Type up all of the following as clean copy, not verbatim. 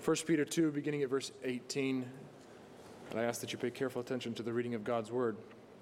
1 Peter 2, beginning at verse 18, and I ask that you pay careful attention to the reading of God's word.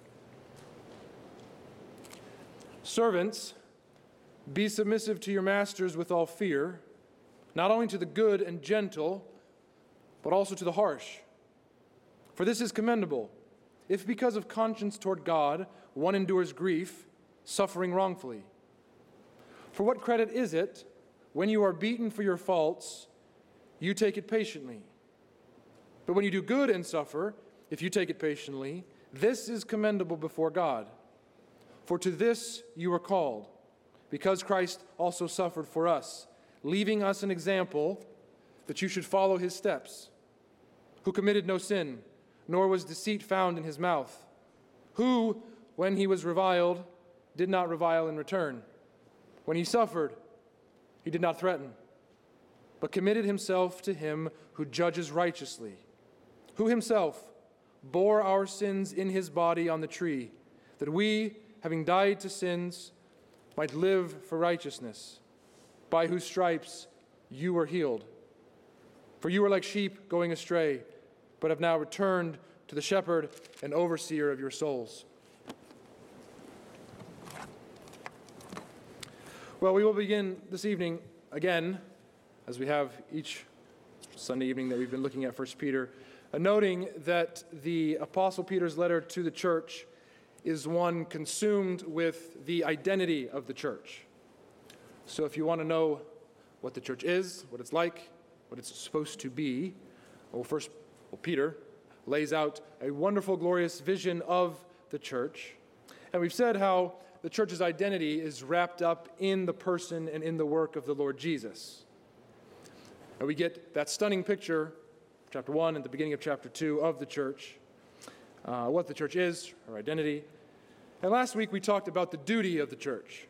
Servants, be submissive to your masters with all fear, not only to the good and gentle, but also to the harsh. For this is commendable, if because of conscience toward God one endures grief, suffering wrongfully. For what credit is it when you are beaten for your faults, you take it patiently? But when you do good and suffer, if you take it patiently, this is commendable before God. For to this you are called, because Christ also suffered for us, leaving us an example that you should follow his steps, who committed no sin, nor was deceit found in his mouth, who, when he was reviled, did not revile in return. When he suffered, he did not threaten, but committed himself to him who judges righteously, who himself bore our sins in his body on the tree, that we, having died to sins, might live for righteousness, by whose stripes you were healed. For you were like sheep going astray, but have now returned to the shepherd and overseer of your souls. Well, we will begin this evening again, as we have each Sunday evening that we've been looking at 1 Peter, noting that the Apostle Peter's letter to the church is one consumed with the identity of the church. So if you want to know what the church is, what it's like, what it's supposed to be, Peter lays out a wonderful, glorious vision of the church. And we've said how the church's identity is wrapped up in the person and in the work of the Lord Jesus. And we get that stunning picture, chapter 1 and the beginning of chapter 2 of the church, what the church is, her identity. And last week we talked about the duty of the church.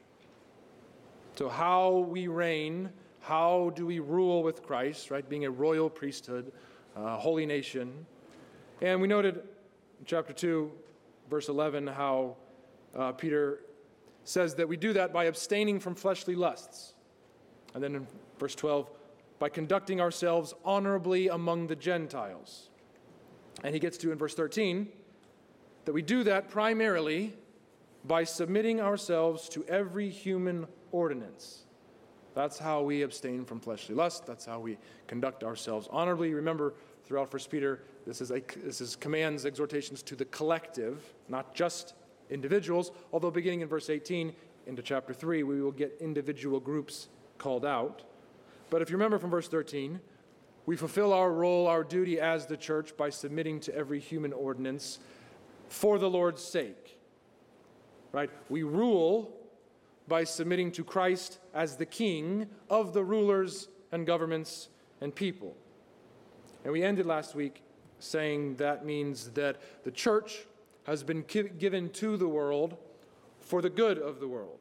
So how we reign, how do we rule with Christ, right? Being a royal priesthood, a holy nation. And we noted in chapter 2, verse 11, how Peter says that we do that by abstaining from fleshly lusts. And then in verse 12, by conducting ourselves honorably among the Gentiles. And he gets to, in verse 13, that we do that primarily by submitting ourselves to every human ordinance. That's how we abstain from fleshly lust. That's how we conduct ourselves honorably. Remember, throughout 1 Peter, this is commands, exhortations to the collective, not just individuals, although beginning in verse 18 into chapter 3, we will get individual groups called out. But if you remember from verse 13, we fulfill our role, our duty as the church by submitting to every human ordinance for the Lord's sake. Right? We rule by submitting to Christ as the king of the rulers and governments and people. And we ended last week saying that means that the church has been given to the world for the good of the world.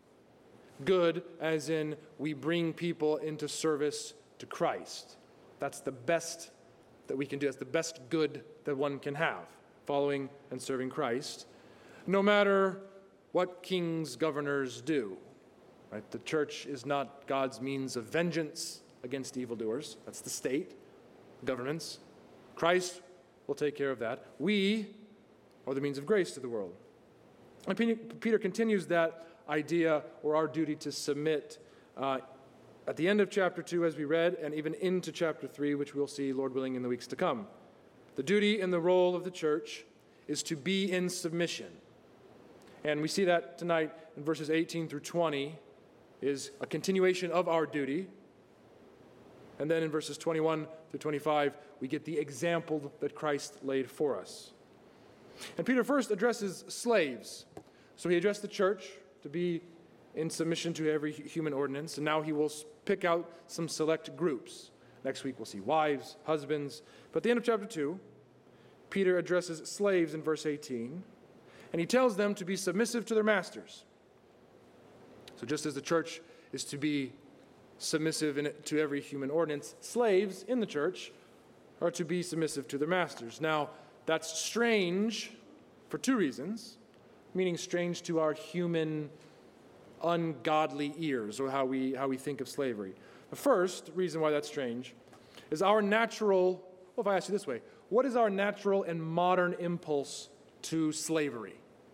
Good as in we bring people into service to Christ. That's the best that we can do. That's the best good that one can have, following and serving Christ, no matter what kings, governors do. Right? The church is not God's means of vengeance against evildoers. That's the state, governments. Christ will take care of that. We are the means of grace to the world. And Peter continues that idea, or our duty to submit, at the end of chapter 2, as we read, and even into chapter 3, which we'll see, Lord willing, in the weeks to come. The duty and the role of the church is to be in submission. And we see that tonight in verses 18 through 20 is a continuation of our duty. And then in verses 21 through 25, we get the example that Christ laid for us. And Peter first addresses slaves. So he addressed the church to be in submission to every human ordinance, and now he will pick out some select groups. Next week we'll see wives, husbands. But at the end of chapter 2, Peter addresses slaves in verse 18, and he tells them to be submissive to their masters. So just as the church is to be submissive to every human ordinance, slaves in the church are to be submissive to their masters. Now, that's strange for two reasons, meaning strange to our human, ungodly ears, or how we think of slavery. The first reason why that's strange is our natural, well, if I ask you this way, what is our natural and modern impulse to slavery?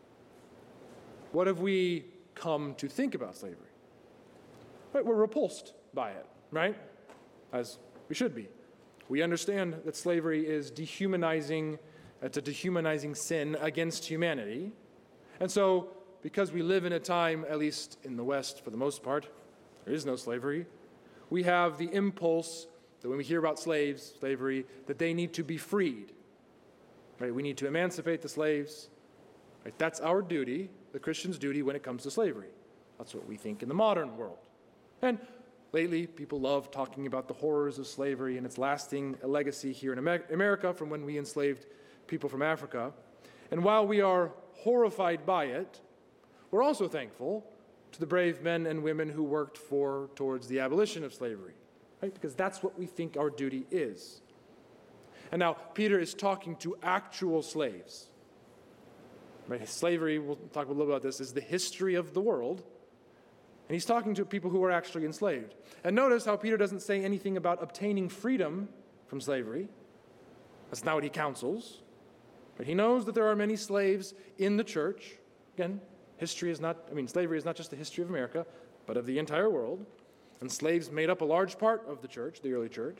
What have we come to think about slavery? Right, we're repulsed by it, right? As we should be. We understand that slavery is dehumanizing, it's a dehumanizing sin against humanity. And so, because we live in a time, at least in the West for the most part, there is no slavery, we have the impulse that when we hear about slavery, that they need to be freed. Right? We need to emancipate the slaves. Right? That's our duty, the Christian's duty when it comes to slavery. That's what we think in the modern world. And lately, people love talking about the horrors of slavery and its lasting legacy here in America from when we enslaved people from Africa. And while we are horrified by it, we're also thankful to the brave men and women who worked towards the abolition of slavery, right? Because that's what we think our duty is. And now, Peter is talking to actual slaves. Right? Slavery, we'll talk a little about this, is the history of the world. And he's talking to people who are actually enslaved. And notice how Peter doesn't say anything about obtaining freedom from slavery. That's not what he counsels. But he knows that there are many slaves in the church. Again, slavery is not just the history of America, but of the entire world. And slaves made up a large part of the church, the early church.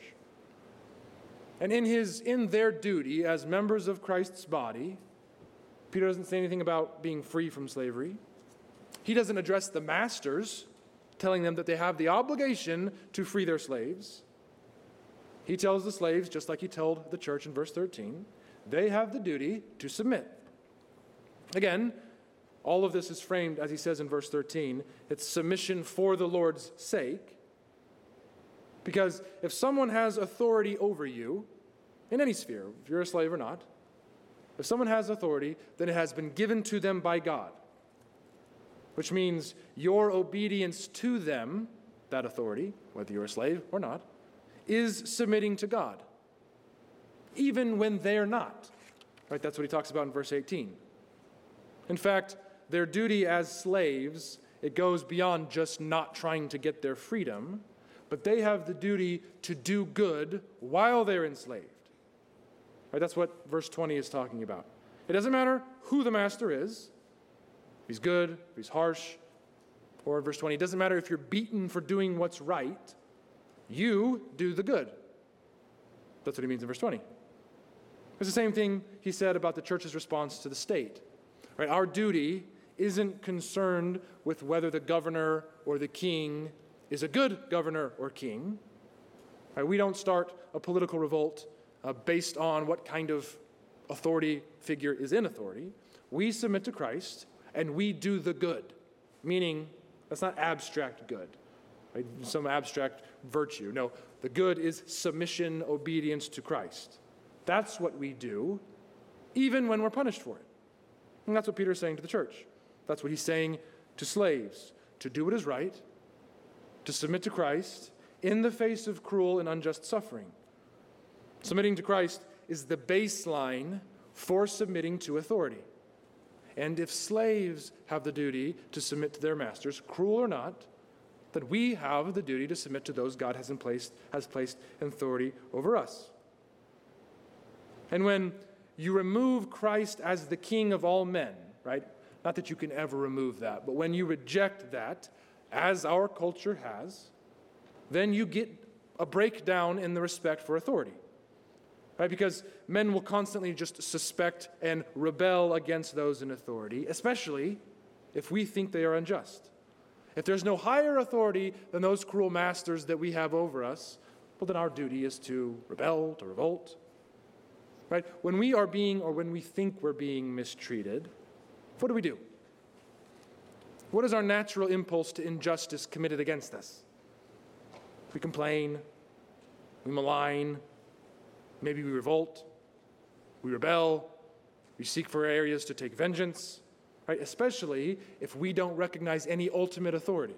And in their duty as members of Christ's body, Peter doesn't say anything about being free from slavery. He doesn't address the masters, telling them that they have the obligation to free their slaves. He tells the slaves, just like he told the church in verse 13, they have the duty to submit. Again, all of this is framed, as he says in verse 13, it's submission for the Lord's sake. Because if someone has authority over you, in any sphere, if you're a slave or not, if someone has authority, then it has been given to them by God. Which means your obedience to them, that authority, whether you're a slave or not, is submitting to God. Even when they're not. Right? That's what he talks about in verse 18. In fact, their duty as slaves, it goes beyond just not trying to get their freedom, but they have the duty to do good while they're enslaved. Right? That's what verse 20 is talking about. It doesn't matter who the master is, if he's good, if he's harsh, or in verse 20, it doesn't matter if you're beaten for doing what's right, you do the good. That's what he means in verse 20. It's the same thing he said about the church's response to the state. Right? Our duty isn't concerned with whether the governor or the king is a good governor or king. Right? We don't start a political revolt based on what kind of authority figure is in authority. We submit to Christ and we do the good, meaning that's not abstract good, right? Some abstract virtue. No, the good is submission, obedience to Christ. That's what we do, even when we're punished for it. And that's what Peter's saying to the church. That's what he's saying to slaves, to do what is right, to submit to Christ in the face of cruel and unjust suffering. Submitting to Christ is the baseline for submitting to authority. And if slaves have the duty to submit to their masters, cruel or not, then we have the duty to submit to those God has placed in authority over us. And when you remove Christ as the King of all men, right? Not that you can ever remove that, but when you reject that, as our culture has, then you get a breakdown in the respect for authority. Right? Because men will constantly just suspect and rebel against those in authority, especially if we think they are unjust. If there's no higher authority than those cruel masters that we have over us, well, then our duty is to rebel, to revolt. Right? When we are being, or when we think we're being mistreated, what do? What is our natural impulse to injustice committed against us? We complain, we malign, maybe we revolt, we rebel, we seek for areas to take vengeance, right? Especially if we don't recognize any ultimate authority.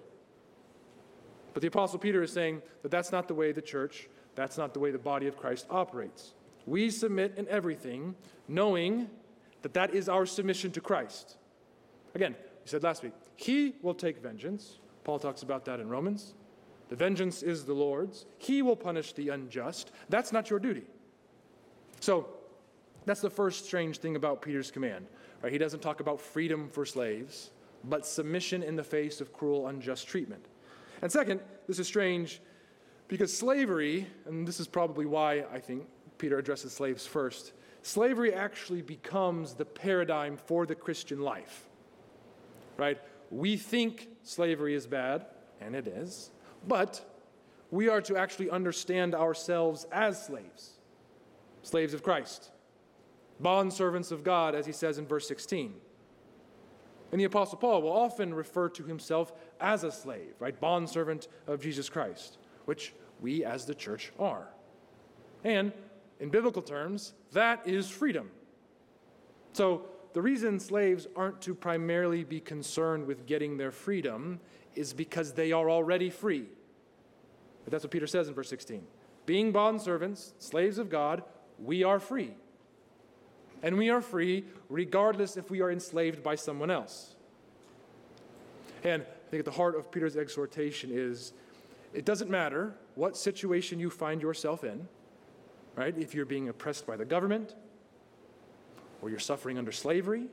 But the Apostle Peter is saying that that's not the way the church, that's not the way the body of Christ operates. We submit in everything, knowing that that is our submission to Christ. Again, we said last week, he will take vengeance. Paul talks about that in Romans. The vengeance is the Lord's. He will punish the unjust. That's not your duty. So that's the first strange thing about Peter's command. Right? He doesn't talk about freedom for slaves, but submission in the face of cruel, unjust treatment. And second, this is strange because slavery, and this is probably why I think Peter addresses slaves first, slavery actually becomes the paradigm for the Christian life. Right? We think slavery is bad, and it is, but we are to actually understand ourselves as slaves of Christ, bondservants of God, as he says in verse 16. And the Apostle Paul will often refer to himself as a slave, right? Bondservant of Jesus Christ, which we as the church are. And in biblical terms, that is freedom. So the reason slaves aren't to primarily be concerned with getting their freedom is because they are already free. But that's what Peter says in verse 16. Being bondservants, slaves of God, we are free. And we are free regardless if we are enslaved by someone else. And I think at the heart of Peter's exhortation is, it doesn't matter what situation you find yourself in, right? If you're being oppressed by the government, or you're suffering under slavery,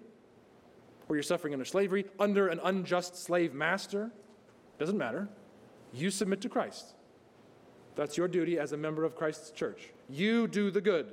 under an unjust slave master, doesn't matter. You submit to Christ. That's your duty as a member of Christ's church. You do the good.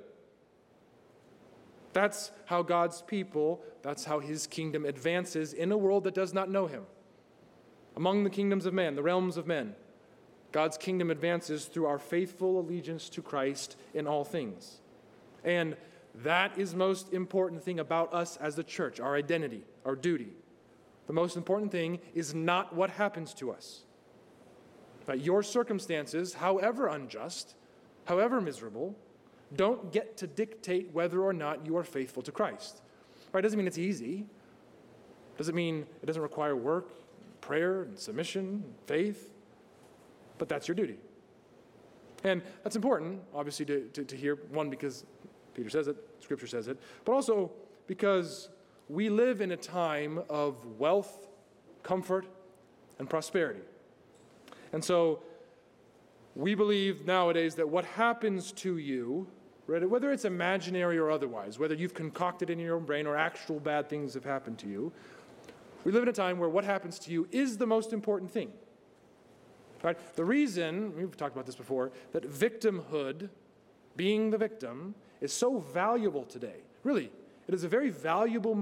That's how God's people, that's how his kingdom advances in a world that does not know him. Among the kingdoms of man, the realms of men, God's kingdom advances through our faithful allegiance to Christ in all things. And that is most important thing about us as the church, our identity, our duty. The most important thing is not what happens to us. But your circumstances, however unjust, however miserable, don't get to dictate whether or not you are faithful to Christ. Right? It doesn't mean it's easy. It doesn't mean it doesn't require work, prayer, and submission, and faith. But that's your duty. And that's important, obviously, to hear, one, because Peter says it, Scripture says it, but also because we live in a time of wealth, comfort, and prosperity. And so we believe nowadays that what happens to you, whether it's imaginary or otherwise, whether you've concocted it in your own brain or actual bad things have happened to you, we live in a time where what happens to you is the most important thing. Right? The reason, we've talked about this before, that victimhood, being the victim, is so valuable today. Really, it is a very valuable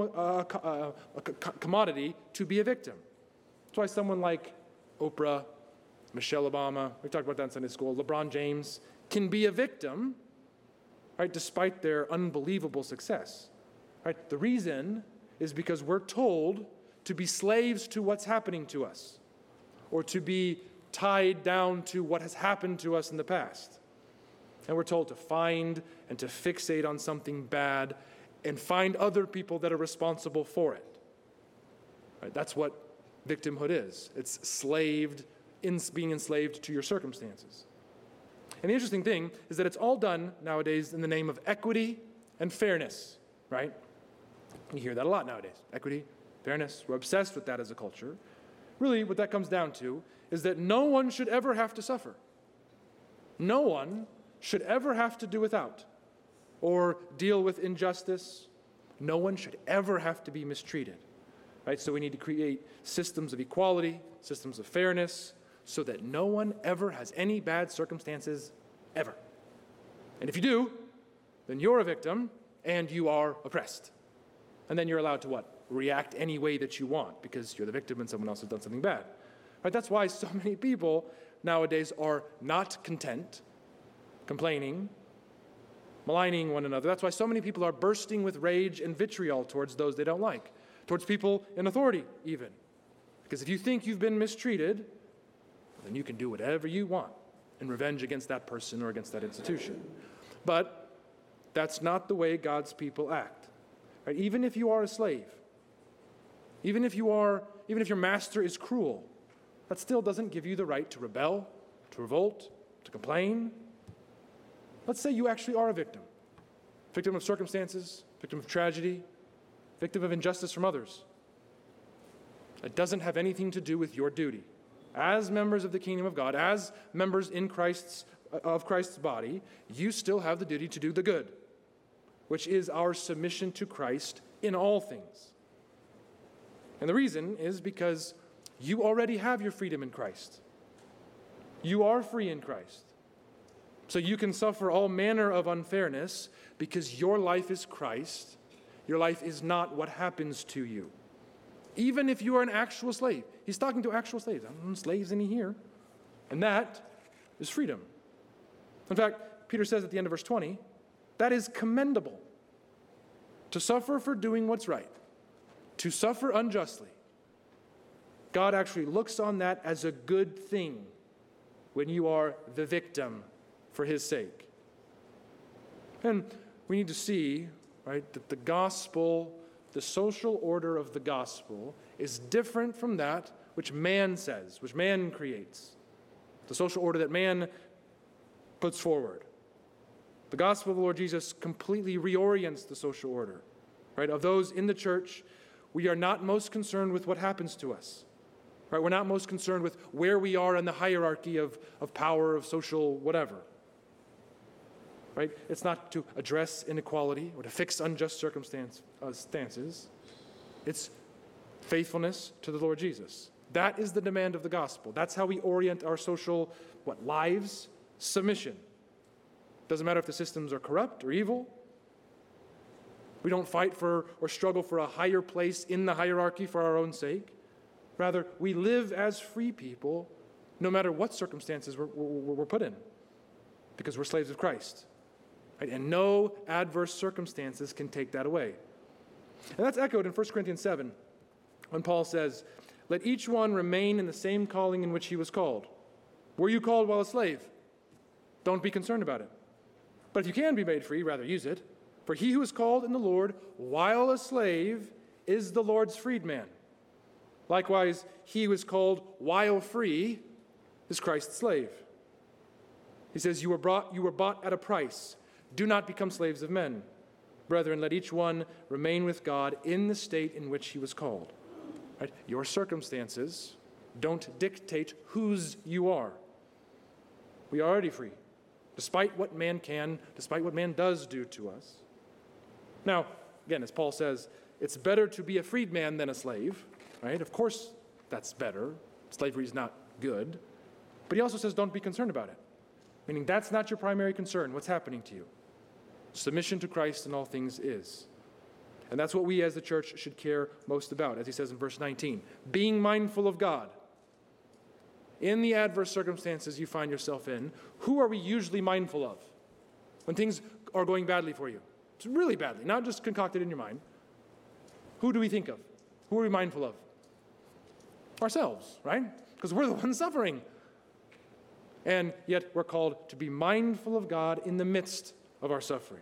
commodity to be a victim. That's why someone like Oprah, Michelle Obama, we talked about that in Sunday school, LeBron James, can be a victim, right, despite their unbelievable success. Right? The reason is because we're told to be slaves to what's happening to us, or to be tied down to what has happened to us in the past. And we're told to find and to fixate on something bad and find other people that are responsible for it. Right? That's what victimhood is. It's being enslaved to your circumstances. And the interesting thing is that it's all done nowadays in the name of equity and fairness, right? You hear that a lot nowadays. Equity, fairness, we're obsessed with that as a culture. Really, what that comes down to is that no one should ever have to suffer. No one should ever have to do without or deal with injustice. No one should ever have to be mistreated, right? So we need to create systems of equality, systems of fairness, so that no one ever has any bad circumstances, ever. And if you do, then you're a victim and you are oppressed. And then you're allowed to what? React any way that you want because you're the victim and someone else has done something bad. Right? That's why so many people nowadays are not content, complaining, maligning one another. That's why so many people are bursting with rage and vitriol towards those they don't like, towards people in authority even. Because if you think you've been mistreated, then you can do whatever you want in revenge against that person or against that institution. But that's not the way God's people act. Right? Even if you are a slave, even if your master is cruel, that still doesn't give you the right to rebel, to revolt, to complain. Let's say you actually are a victim of circumstances, victim of tragedy, victim of injustice from others. It doesn't have anything to do with your duty as members of the kingdom of God, as members of Christ's body, you still have the duty to do the good, which is our submission to Christ in all things. And the reason is because you already have your freedom in Christ. You are free in Christ. So you can suffer all manner of unfairness because your life is Christ. Your life is not what happens to you. Even if you are an actual slave. He's talking to actual slaves. I don't know slaves any here. And that is freedom. In fact, Peter says at the end of verse 20, that is commendable. To suffer for doing what's right. To suffer unjustly. God actually looks on that as a good thing when you are the victim for his sake. And we need to see, right, that the gospel, the social order of the gospel, is different from that which man says, which man creates. The social order that man puts forward. The gospel of the Lord Jesus completely reorients the social order, right? Of those in the church, we are not most concerned with what happens to us. Right? We're not most concerned with where we are in the hierarchy of power, of social whatever. Right? It's not to address inequality or to fix unjust circumstances. It's faithfulness to the Lord Jesus. That is the demand of the gospel. That's how we orient our social lives. Submission. Doesn't matter if the systems are corrupt or evil. We don't fight for or struggle for a higher place in the hierarchy for our own sake. Rather, we live as free people no matter what circumstances we're put in because we're slaves of Christ. Right? And no adverse circumstances can take that away. And that's echoed in 1 Corinthians 7 when Paul says, let each one remain in the same calling in which he was called. Were you called while a slave? Don't be concerned about it. But if you can be made free, rather use it. For he who is called in the Lord while a slave is the Lord's freedman. Likewise, he who is called while free is Christ's slave. He says, you were bought at a price. Do not become slaves of men. Brethren, let each one remain with God in the state in which he was called. Right? Your circumstances don't dictate whose you are. We are already free, despite what man can, despite what man does do to us. Now, again, as Paul says, it's better to be a freedman than a slave. Right? Of course, that's better. Slavery is not good. But he also says, don't be concerned about it. Meaning that's not your primary concern, what's happening to you. Submission to Christ in all things is. And that's what we as the church should care most about, as he says in verse 19. Being mindful of God. In the adverse circumstances you find yourself in, who are we usually mindful of? When things are going badly for you. It's really badly, not just concocted in your mind. Who do we think of? Who are we mindful of? Ourselves, right? Because we're the ones suffering. And yet we're called to be mindful of God in the midst of our suffering.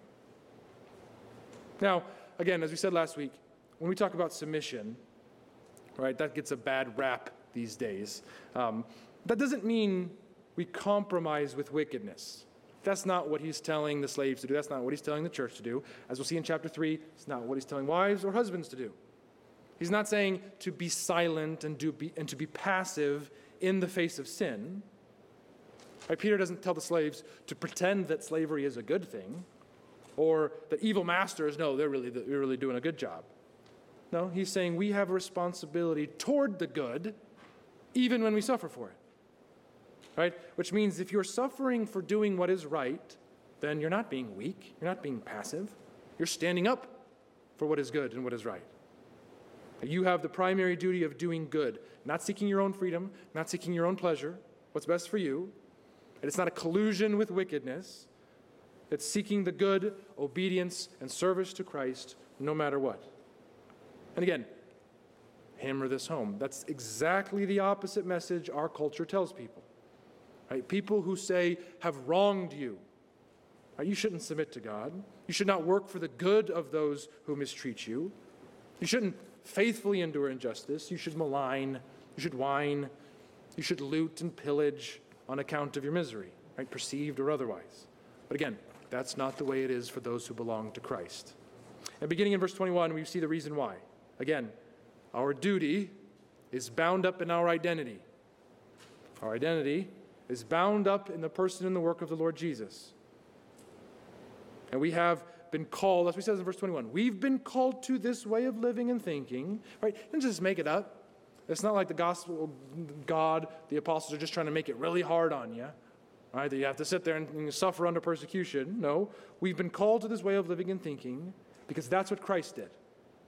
Now, again, as we said last week, when we talk about submission, right, that gets a bad rap these days. That doesn't mean we compromise with wickedness. That's not what he's telling the slaves to do. That's not what he's telling the church to do. As we'll see in chapter 3, it's not what he's telling wives or husbands to do. He's not saying to be silent and to be passive in the face of sin. Right? Peter doesn't tell the slaves to pretend that slavery is a good thing or that evil masters, no, they're really doing a good job. No, he's saying we have a responsibility toward the good even when we suffer for it. Right? Which means if you're suffering for doing what is right, then you're not being weak, you're not being passive. You're standing up for what is good and what is right. You have the primary duty of doing good, not seeking your own freedom, not seeking your own pleasure, what's best for you. And it's not a collusion with wickedness. It's seeking the good, obedience, and service to Christ no matter what. And again, hammer this home. That's exactly the opposite message our culture tells people. Right? People who say have wronged you. Right? You shouldn't submit to God. You should not work for the good of those who mistreat you. You shouldn't faithfully endure injustice. You should malign. You should whine. You should loot and pillage on account of your misery, right? Perceived or otherwise. But again, that's not the way it is for those who belong to Christ. And beginning in verse 21, we see the reason why. Again, our duty is bound up in our identity. Our identity is bound up in the person and the work of the Lord Jesus. And we have been called, as we said in verse 21, we've been called to this way of living and thinking, right? Don't just make it up. It's not like the gospel, God, the apostles are just trying to make it really hard on you, right? That you have to sit there and suffer under persecution. No, we've been called to this way of living and thinking because that's what Christ did.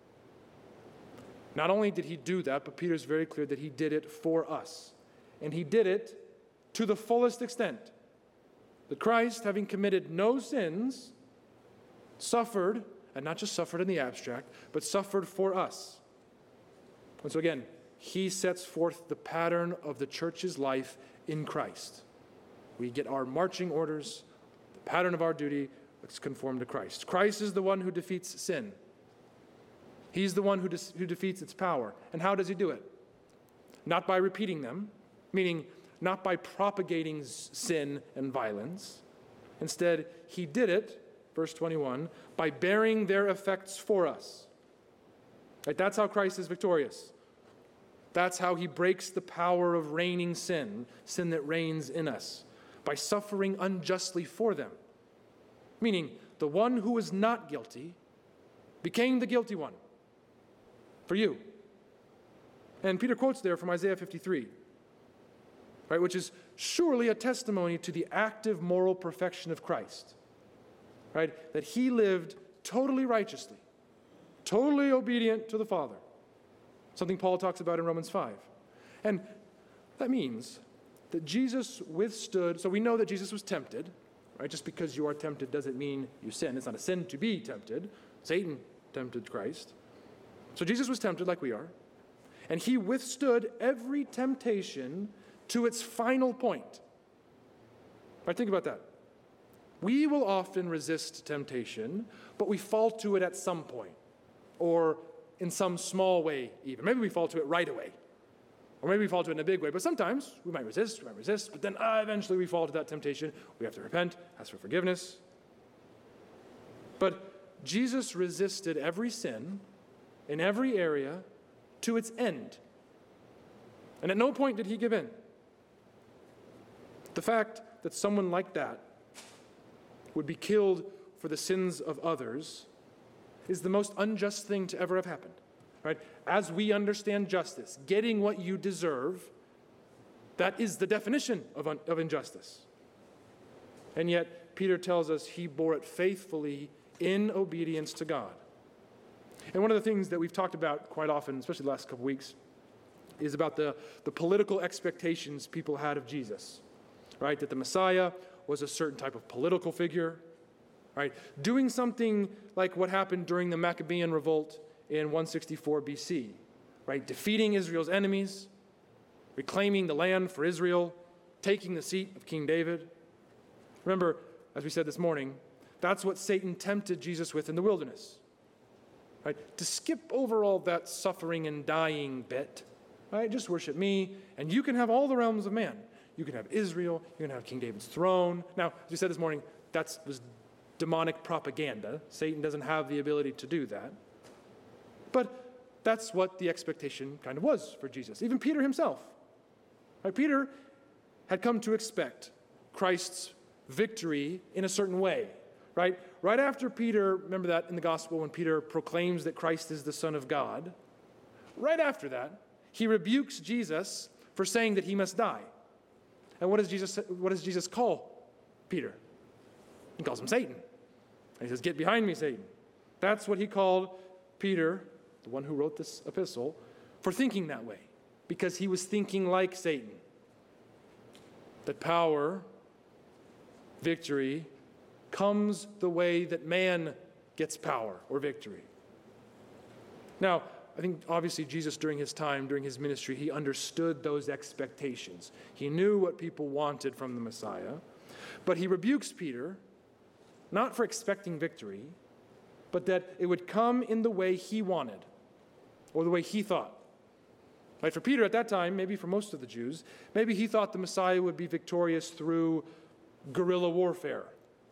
Not only did he do that, but Peter's very clear that he did it for us. And he did it to the fullest extent. That Christ, having committed no sins, suffered, and not just suffered in the abstract, but suffered for us. And so again, he sets forth the pattern of the church's life in Christ. We get our marching orders, the pattern of our duty, let's conform to Christ. Christ is the one who defeats sin. He's the one who defeats its power. And how does he do it? Not by repeating them, meaning not by propagating sin and violence. Instead, he did it, verse 21, by bearing their effects for us. Right? That's how Christ is victorious. That's how he breaks the power of reigning sin that reigns in us, by suffering unjustly for them. Meaning, the one who was not guilty became the guilty one for you. And Peter quotes there from Isaiah 53, right, which is surely a testimony to the active moral perfection of Christ, right, that he lived totally righteously, totally obedient to the Father, something Paul talks about in Romans 5. And that means that Jesus withstood, so we know that Jesus was tempted, right? Just because you are tempted doesn't mean you sin. It's not a sin to be tempted. Satan tempted Christ. So Jesus was tempted like we are, and he withstood every temptation to its final point. Right, think about that. We will often resist temptation, but we fall to it at some point, or in some small way even. Maybe we fall to it right away, or maybe we fall to it in a big way, but sometimes we might resist, but then eventually we fall to that temptation. We have to repent, ask for forgiveness. But Jesus resisted every sin in every area to its end. And at no point did he give in. The fact that someone like that would be killed for the sins of others is the most unjust thing to ever have happened, right? As we understand justice, getting what you deserve, that is the definition of injustice. And yet, Peter tells us he bore it faithfully in obedience to God. And one of the things that we've talked about quite often, especially the last couple weeks, is about the political expectations people had of Jesus, right? That the Messiah was a certain type of political figure, right? Doing something like what happened during the Maccabean revolt in 164 BC, right? Defeating Israel's enemies, reclaiming the land for Israel, taking the seat of King David. Remember, as we said this morning, that's what Satan tempted Jesus with in the wilderness, right? To skip over all that suffering and dying bit, right? Just worship me, and you can have all the realms of man. You can have Israel, you can have King David's throne. Now, as we said this morning, that was demonic propaganda. Satan doesn't have the ability to do that. But that's what the expectation kind of was for Jesus. Even Peter himself. Right? Peter had come to expect Christ's victory in a certain way. Right? Right after Peter, remember that in the gospel when Peter proclaims that Christ is the Son of God, right after that, he rebukes Jesus for saying that he must die. And what does Jesus call Peter? He calls him Satan. And he says, "Get behind me, Satan." That's what he called Peter, the one who wrote this epistle, for thinking that way, because he was thinking like Satan. That power, victory, comes the way that man gets power or victory. Now, I think obviously Jesus during his time, during his ministry, he understood those expectations. He knew what people wanted from the Messiah, but he rebukes Peter, not for expecting victory, but that it would come in the way he wanted, or the way he thought. Right? For Peter at that time, maybe for most of the Jews, maybe he thought the Messiah would be victorious through guerrilla warfare,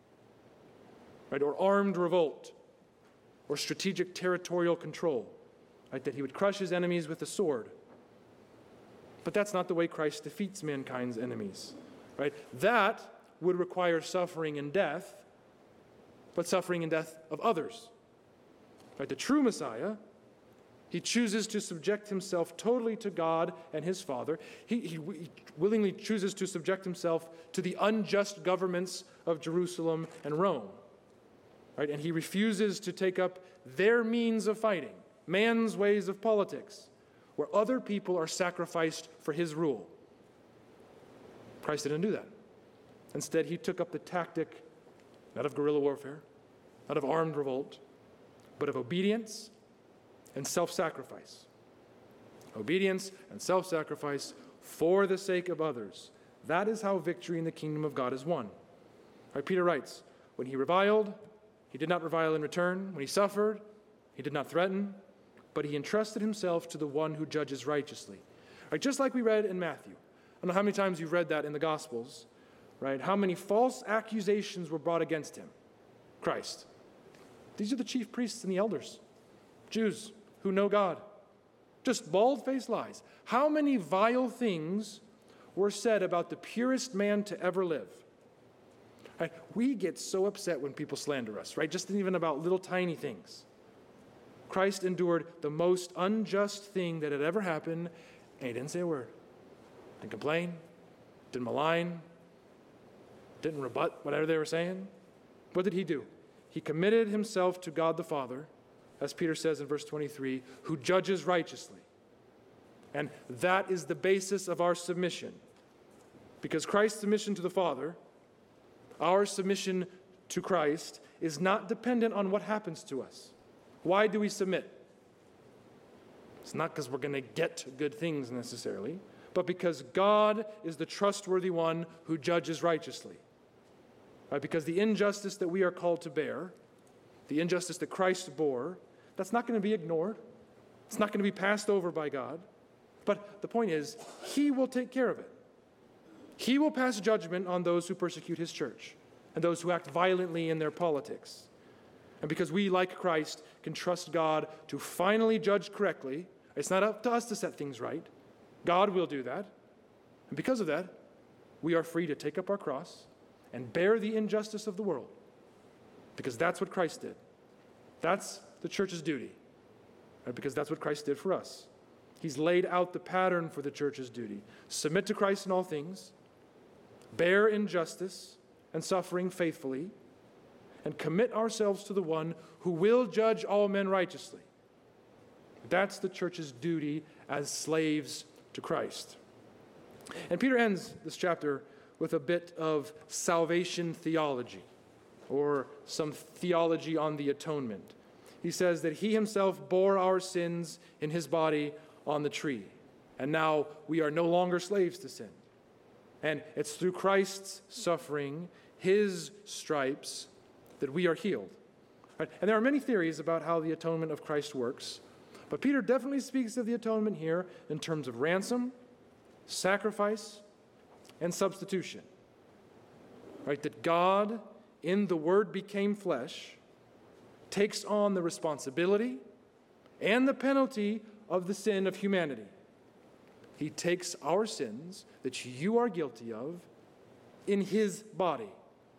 right? Or armed revolt, or strategic territorial control, right? That he would crush his enemies with the sword. But that's not the way Christ defeats mankind's enemies, right? That would require suffering and death, but suffering and death of others. Right? The true Messiah, he chooses to subject himself totally to God and his Father. He willingly chooses to subject himself to the unjust governments of Jerusalem and Rome. Right? And he refuses to take up their means of fighting, man's ways of politics, where other people are sacrificed for his rule. Christ didn't do that. Instead, he took up the tactic, not of guerrilla warfare, not of armed revolt, but of obedience and self-sacrifice. Obedience and self-sacrifice for the sake of others. That is how victory in the kingdom of God is won. Right, Peter writes, when he reviled, he did not revile in return. When he suffered, he did not threaten, but he entrusted himself to the one who judges righteously. Right, just like we read in Matthew. I don't know how many times you've read that in the Gospels, right? How many false accusations were brought against him? Christ. These are the chief priests and the elders, Jews who know God. Just bald-faced lies. How many vile things were said about the purest man to ever live? Right? We get so upset when people slander us, right? Just even about little tiny things. Christ endured the most unjust thing that had ever happened, and he didn't say a word. Didn't complain, didn't malign, didn't rebut whatever they were saying. What did he do? He committed himself to God the Father, as Peter says in verse 23, who judges righteously. And that is the basis of our submission. Because Christ's submission to the Father, our submission to Christ, is not dependent on what happens to us. Why do we submit? It's not because we're going to get good things necessarily, but because God is the trustworthy one who judges righteously. Right? Because the injustice that we are called to bear, the injustice that Christ bore, that's not going to be ignored. It's not going to be passed over by God. But the point is, he will take care of it. He will pass judgment on those who persecute his church and those who act violently in their politics. And because we, like Christ, can trust God to finally judge correctly, it's not up to us to set things right. God will do that. And because of that, we are free to take up our cross and bear the injustice of the world. Because that's what Christ did. That's the church's duty. Right? Because that's what Christ did for us. He's laid out the pattern for the church's duty. Submit to Christ in all things, bear injustice and suffering faithfully, and commit ourselves to the one who will judge all men righteously. That's the church's duty as slaves to Christ. And Peter ends this chapter with a bit of salvation theology, or some theology on the atonement. He says that he himself bore our sins in his body on the tree, and now we are no longer slaves to sin. And it's through Christ's suffering, his stripes, that we are healed. Right? And there are many theories about how the atonement of Christ works, but Peter definitely speaks of the atonement here in terms of ransom, sacrifice, and substitution. Right? That God, in the Word became flesh, takes on the responsibility and the penalty of the sin of humanity. He takes our sins that you are guilty of in his body.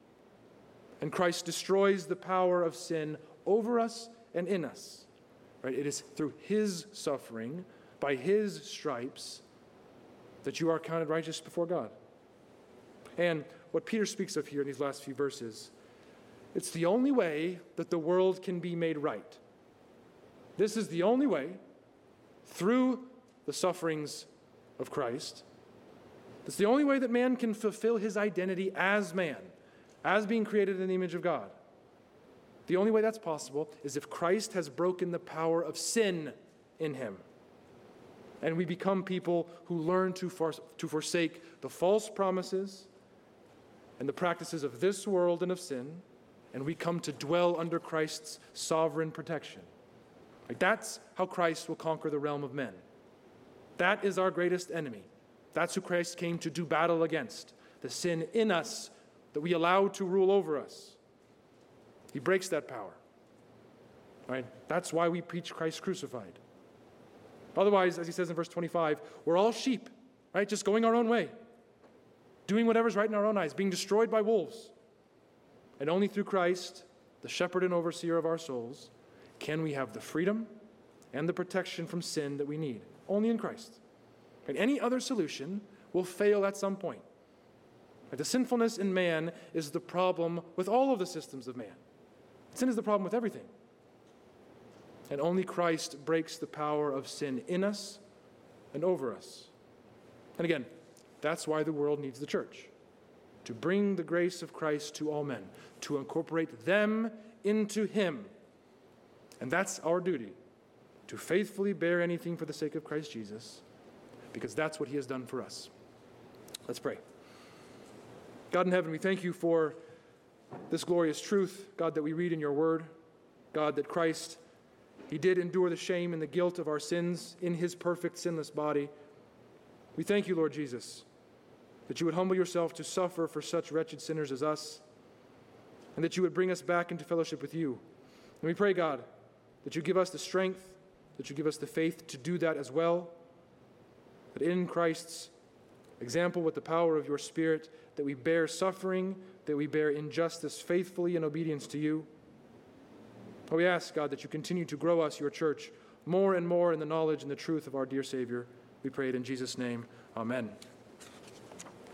And Christ destroys the power of sin over us and in us. Right? It is through his suffering, by his stripes, that you are counted righteous before God. And what Peter speaks of here in these last few verses, it's the only way that the world can be made right. This is the only way, through the sufferings of Christ, it's the only way that man can fulfill his identity as man, as being created in the image of God. The only way that's possible is if Christ has broken the power of sin in him. And we become people who learn to forsake the false promises and the practices of this world and of sin, and we come to dwell under Christ's sovereign protection. Like that's how Christ will conquer the realm of men. That is our greatest enemy. That's who Christ came to do battle against, the sin in us that we allow to rule over us. He breaks that power. Right? That's why we preach Christ crucified. Otherwise, as he says in verse 25, we're all sheep. right? Just going our own way, doing whatever's right in our own eyes, being destroyed by wolves. And only through Christ, the shepherd and overseer of our souls, can we have the freedom and the protection from sin that we need. Only in Christ. And any other solution will fail at some point. The sinfulness in man is the problem with all of the systems of man. Sin is the problem with everything. And only Christ breaks the power of sin in us and over us. And again, that's why the world needs the church. To bring the grace of Christ to all men. To incorporate them into him. And that's our duty. To faithfully bear anything for the sake of Christ Jesus. Because that's what he has done for us. Let's pray. God in heaven, we thank you for this glorious truth, God, that we read in your word. God, that Christ, he did endure the shame and the guilt of our sins in his perfect, sinless body. We thank you, Lord Jesus, that you would humble yourself to suffer for such wretched sinners as us, and that you would bring us back into fellowship with you. And we pray, God, that you give us the strength, that you give us the faith to do that as well, that in Christ's example with the power of your Spirit, that we bear suffering, that we bear injustice faithfully in obedience to you. We ask, God, that you continue to grow us, your church, more and more in the knowledge and the truth of our dear Savior. We pray it in Jesus' name. Amen.